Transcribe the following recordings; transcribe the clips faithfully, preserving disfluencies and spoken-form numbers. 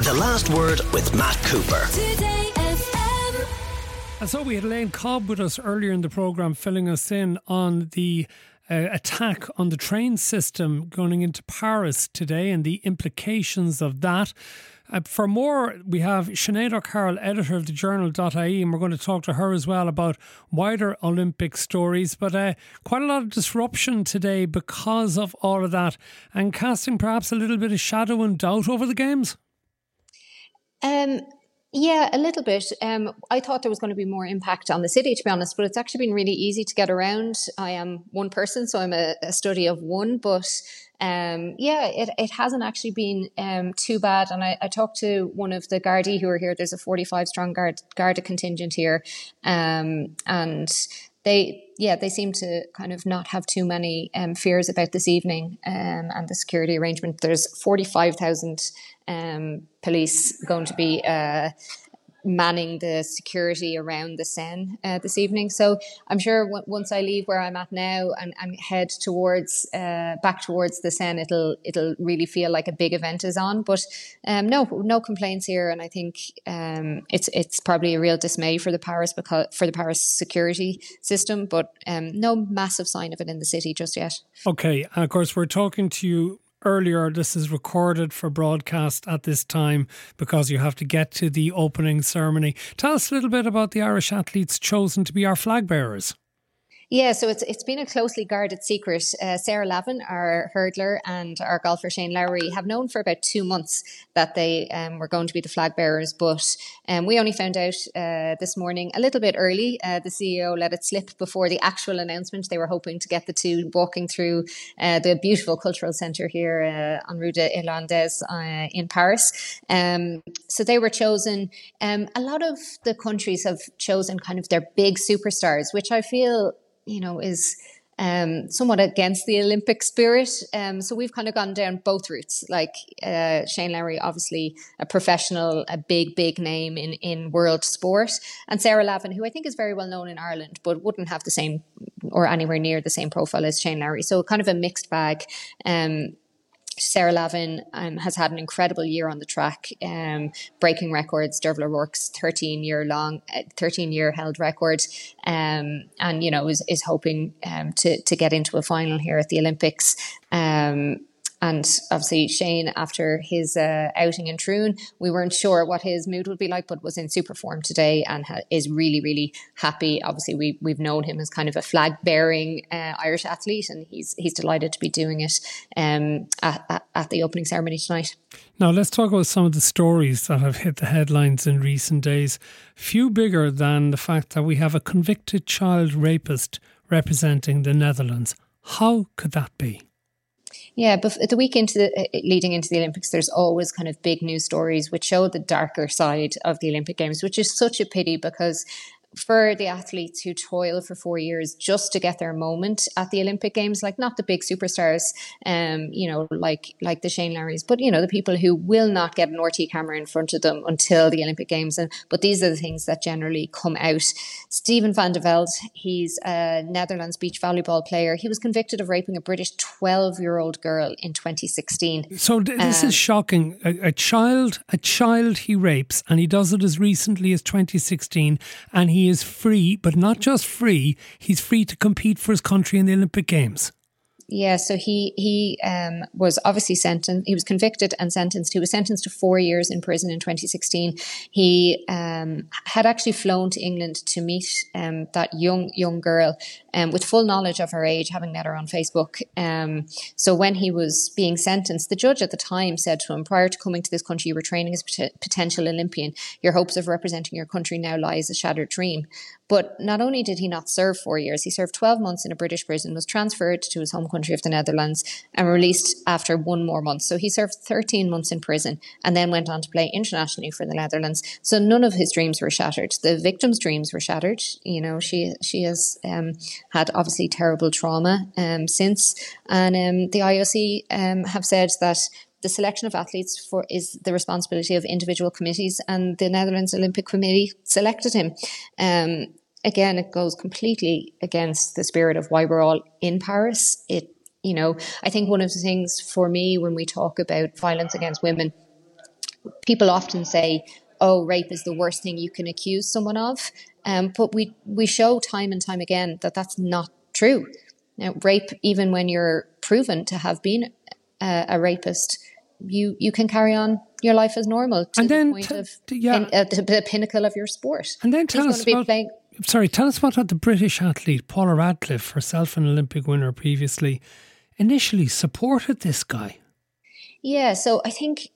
The Last Word with Matt Cooper. Today F M. And so we had Elaine Cobb with us earlier in the programme, filling us in on the uh, attack on the train system going into Paris today and the implications of that. Uh, for more, we have Sinead O'Carroll, editor of the journal dot I E, and we're going to talk to her as well about wider Olympic stories. But uh, quite a lot of disruption today because of all of that, and casting perhaps a little bit of shadow and doubt over the Games. Um, yeah, a little bit. Um, I thought there was going to be more impact on the city, to be honest, but it's actually been really easy to get around. I am one person, so I'm a, a study of one, but um, yeah, it, it hasn't actually been um, too bad. And I, I talked to one of the Gardaí who are here. There's a forty-five strong Guard, Garda contingent here, um, and they, yeah, they seem to kind of not have too many um, fears about this evening um, and the security arrangement. There's forty-five thousand um, police going to be uh, manning the security around the Seine uh, this evening. So I'm sure w- once I leave where I'm at now and, and head towards uh, back towards the Seine, it'll it'll really feel like a big event is on. But um, no no complaints here, and I think um, it's it's probably a real dismay for the Paris because for the Paris security system, but um, no massive sign of it in the city just yet. Okay, and of course we're talking to you earlier. This is recorded for broadcast at this time because you have to get to the opening ceremony. Tell us a little bit about the Irish athletes chosen to be our flag bearers. Yeah, so it's it's been a closely guarded secret. Uh, Sarah Lavin, our hurdler, and our golfer Shane Lowry have known for about two months that they um, were going to be the flag bearers, but um, we only found out uh, this morning a little bit early. Uh, the C E O let it slip before the actual announcement. They were hoping to get the two walking through uh, the beautiful cultural centre here uh, on Rue de Irlandaise uh, in Paris. Um, so they were chosen. Um, a lot of the countries have chosen kind of their big superstars, which I feel, you know, is um, somewhat against the Olympic spirit. Um, so we've kind of gone down both routes. Like uh, Shane Lowry, obviously a professional, a big, big name in, in world sport. And Sarah Lavin, who I think is very well known in Ireland, but wouldn't have the same or anywhere near the same profile as Shane Lowry. So kind of a mixed bag. Um, Sarah Lavin um, has had an incredible year on the track, um, breaking records. Derval O'Rourke's thirteen year long, uh, thirteen year held record, um, and you know is is hoping um, to to get into a final here at the Olympics. Um, And obviously Shane, after his uh, outing in Troon, we weren't sure what his mood would be like, but was in super form today and ha- is really, really happy. Obviously, we, we've known him as kind of a flag-bearing uh, Irish athlete, and he's he's delighted to be doing it um, at, at, at the opening ceremony tonight. Now, let's talk about some of the stories that have hit the headlines in recent days. Few bigger than the fact that we have a convicted child rapist representing the Netherlands. How could that be? Yeah, but the week into the, uh, leading into the Olympics, there's always kind of big news stories which show the darker side of the Olympic Games, which is such a pity because for the athletes who toil for four years just to get their moment at the Olympic Games, like not the big superstars, um, you know, like like the Shane Lowrys, but you know, the people who will not get an R T camera in front of them until the Olympic Games. And but these are the things that generally come out. Steven van de Velde, he's a Netherlands beach volleyball player. He was convicted of raping a British twelve-year-old girl in twenty sixteen. So th- this um, is shocking. A, a child, a child he rapes, and he does it as recently as twenty sixteen, and he is free, but not just free, he's free to compete for his country in the Olympic Games. Yeah, so he he um, was obviously sentenced. He was convicted and sentenced. He was sentenced to four years in prison in twenty sixteen. He um, had actually flown to England to meet um, that young young girl um, with full knowledge of her age, having met her on Facebook. Um, so when he was being sentenced, the judge at the time said to him, prior to coming to this country, you were training as a pot- potential Olympian. Your hopes of representing your country now lie as a shattered dream. But not only did he not serve four years, he served twelve months in a British prison, was transferred to his home country of the Netherlands and released after one more month. So he served thirteen months in prison and then went on to play internationally for the Netherlands. So none of his dreams were shattered. The victim's dreams were shattered. You know, she she has um, had obviously terrible trauma um, since. And um, the I O C um, have said that the selection of athletes for is the responsibility of individual committees, and the Netherlands Olympic Committee selected him. Um, again, it goes completely against the spirit of why we're all in Paris. It, you know, I think one of the things for me when we talk about violence against women, people often say, oh, rape is the worst thing you can accuse someone of. Um, but we, we show time and time again that that's not true. Now, rape, even when you're proven to have been a, a rapist, you, you can carry on your life as normal to and the then point t- of t- yeah. pin, uh, the, the pinnacle of your sport. And then tell He's us going to be about, playing, sorry, tell us about the British athlete, Paula Radcliffe, herself an Olympic winner previously, initially supported this guy. Yeah, so I think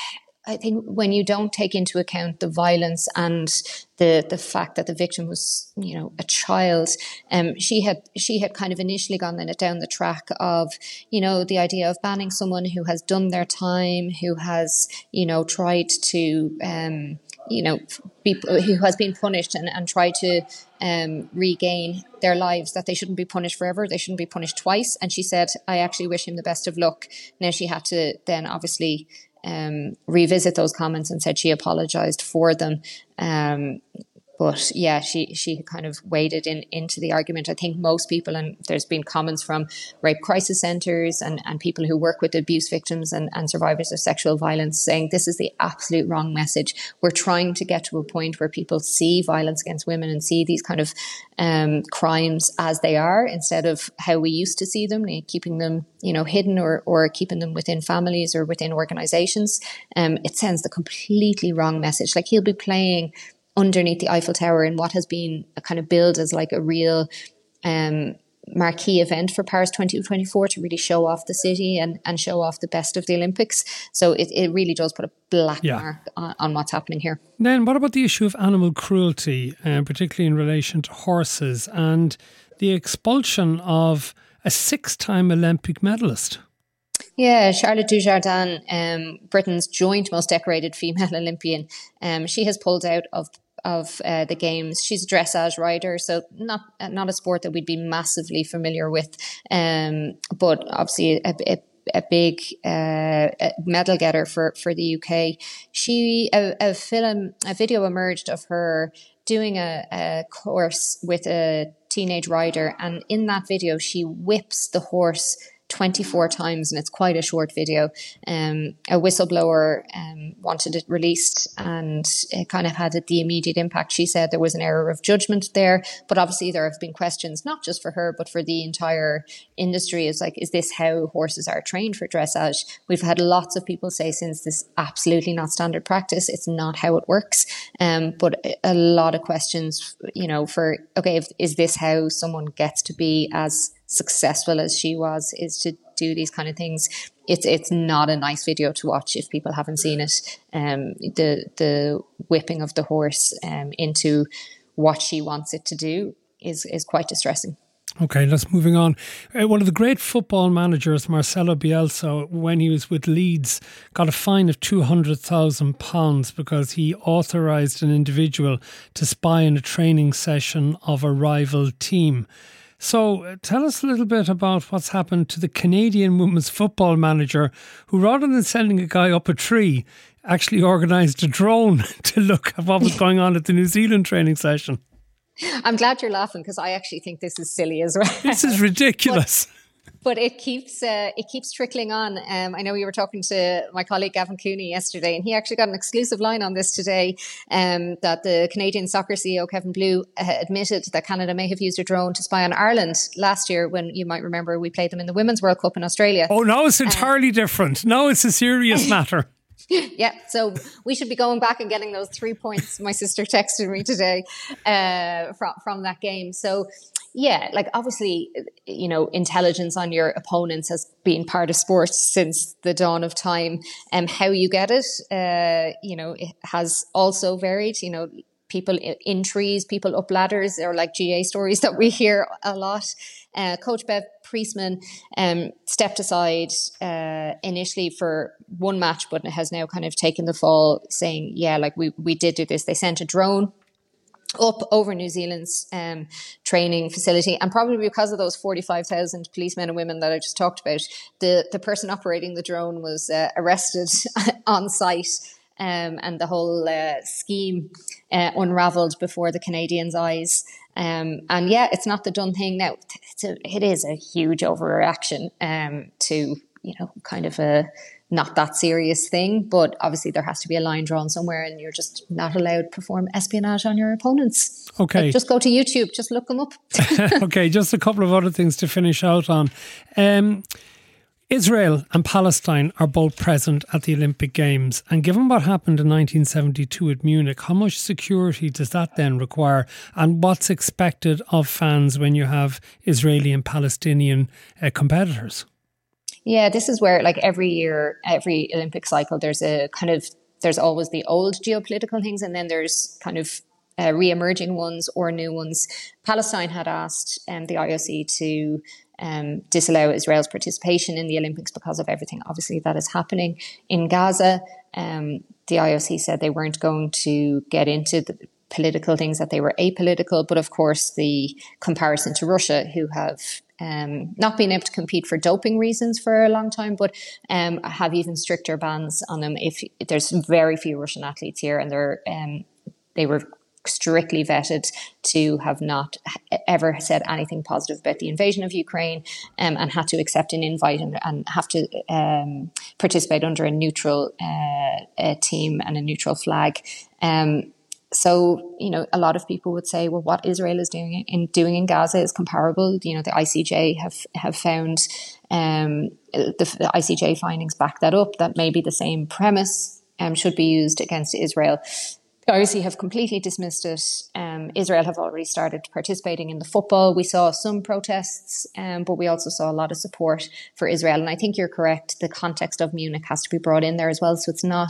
I think when you don't take into account the violence and the the fact that the victim was, you know, a child, um, she had she had kind of initially gone in it down the track of, you know, the idea of banning someone who has done their time, who has, you know, tried to, um, you know, be, who has been punished and, and tried to um, regain their lives, that they shouldn't be punished forever. They shouldn't be punished twice. And she said, I actually wish him the best of luck. Now she had to then obviously um, revisit those comments and said she apologised for them. Um, But yeah, she, she kind of waded in into the argument. I think most people, and there's been comments from rape crisis centres and, and people who work with abuse victims and, and survivors of sexual violence, saying this is the absolute wrong message. We're trying to get to a point where people see violence against women and see these kind of um, crimes as they are, instead of how we used to see them, keeping them, you know, hidden or, or keeping them within families or within organisations. Um, it sends the completely wrong message. Like, he'll be playing underneath the Eiffel Tower in what has been a kind of billed as like a real um, marquee event for Paris twenty twenty-four, to really show off the city and, and show off the best of the Olympics. So it, it really does put a black yeah. mark on, on what's happening here. Then what about the issue of animal cruelty, uh, particularly in relation to horses, and the expulsion of a six-time Olympic medalist? Yeah, Charlotte Dujardin, um, Britain's joint most decorated female Olympian, um, she has pulled out of of uh, the games. She's a dressage rider, so not not a sport that we'd be massively familiar with, um, but obviously a, a, a big uh, medal getter for, for the U K. She a, a film, a video emerged of her doing a, a course with a teenage rider, and in that video she whips the horse twenty-four times, and it's quite a short video. Um, a whistleblower um, wanted it released, and it kind of had the immediate impact. She said there was an error of judgment there, but obviously there have been questions, not just for her, but for the entire industry. It's like, is this how horses are trained for dressage? We've had lots of people say since, this absolutely not standard practice. It's not how it works. Um, but a lot of questions, you know, for, okay, if, is this how someone gets to be as successful as she was, is to do these kind of things? It's it's not a nice video to watch if people haven't seen it. Um, the the whipping of the horse um, into what she wants it to do is is quite distressing. Okay, let's moving on. Uh, one of the great football managers, Marcelo Bielsa, when he was with Leeds, got a fine of two hundred thousand pounds because he authorised an individual to spy on a training session of a rival team. So uh, tell us a little bit about what's happened to the Canadian women's football manager, who, rather than sending a guy up a tree, actually organised a drone to look at what was going on at the New Zealand training session. I'm glad you're laughing, because I actually think this is silly as well. This is ridiculous. But- But it keeps uh, it keeps trickling on. Um, I know you were talking to my colleague Gavin Cooney yesterday, and he actually got an exclusive line on this today, um, that the Canadian soccer C E O, Kevin Blue, uh, admitted that Canada may have used a drone to spy on Ireland last year, when, you might remember, we played them in the Women's World Cup in Australia. Oh, now it's entirely um, different. Now it's a serious matter. Yeah, so we should be going back and getting those three points. My sister texted me today uh, from, from that game. So, yeah, like, obviously, you know, intelligence on your opponents has been part of sports since the dawn of time. And um, how you get it, uh, you know, it has also varied. You know, people in trees, people up ladders, or like G A stories that we hear a lot. Uh, Coach Bev Priestman um, stepped aside uh, initially for one match, but has now kind of taken the fall, saying, yeah, like, we, we did do this. They sent a drone up over New Zealand's um, training facility, and probably because of those forty-five thousand policemen and women that I just talked about, the, the person operating the drone was uh, arrested on site, um, and the whole uh, scheme uh, unravelled before the Canadians' eyes. Um, and yeah, it's not the done thing now. It's a, it is a huge overreaction um, to, you know, kind of a not that serious thing. But obviously there has to be a line drawn somewhere, and you're just not allowed to perform espionage on your opponents. Okay. Like, just go to YouTube, just look them up. Okay, just a couple of other things to finish out on. Um, Israel and Palestine are both present at the Olympic Games, and given what happened in nineteen seventy-two at Munich, how much security does that then require, and what's expected of fans when you have Israeli and Palestinian uh, competitors? Yeah, this is where, like, every year, every Olympic cycle, there's a kind of, there's always the old geopolitical things, and then there's kind of uh, re-emerging ones or new ones. Palestine had asked um, the I O C to um, disallow Israel's participation in the Olympics because of everything, obviously, that is happening in Gaza. Um, the I O C said they weren't going to get into the political things, that they were apolitical. But of course, the comparison to Russia, who have um, not been able to compete for doping reasons for a long time, but um, have even stricter bans on them. If there's very few Russian athletes here, and they're um, they were strictly vetted to have not ever said anything positive about the invasion of Ukraine, um, and had to accept an invite and, and have to um, participate under a neutral uh, a team and a neutral flag. Um, so, you know, a lot of people would say, well, what Israel is doing in doing in Gaza is comparable. You know, the I C J have have found um, the, the I C J findings back that up, that maybe the same premise um, should be used against Israel. The I O C have completely dismissed it. Um, Israel have already started participating in the football. We saw some protests, um, but we also saw a lot of support for Israel. And I think you're correct. The context of Munich has to be brought in there as well. So it's not,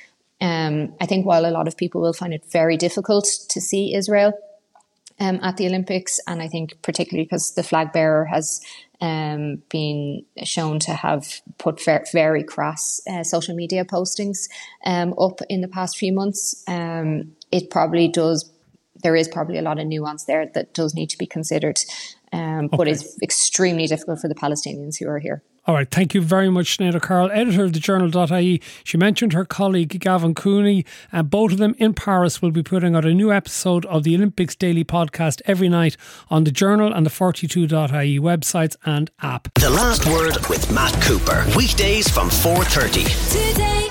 um, I think while a lot of people will find it very difficult to see Israel um, at the Olympics, and I think particularly because the flag bearer has um, been shown to have put very, very crass uh, social media postings um, up in the past few months. Um, it probably does, there is probably a lot of nuance there that does need to be considered, um, okay. But it's extremely difficult for the Palestinians who are here. All right, thank you very much, Sinead O'Carroll, editor of the journal dot I E. She mentioned her colleague Gavin Cooney, and both of them in Paris will be putting out a new episode of the Olympics Daily podcast every night on the Journal and the forty-two dot I E websites and app. The Last Word with Matt Cooper, weekdays from four thirty. Today.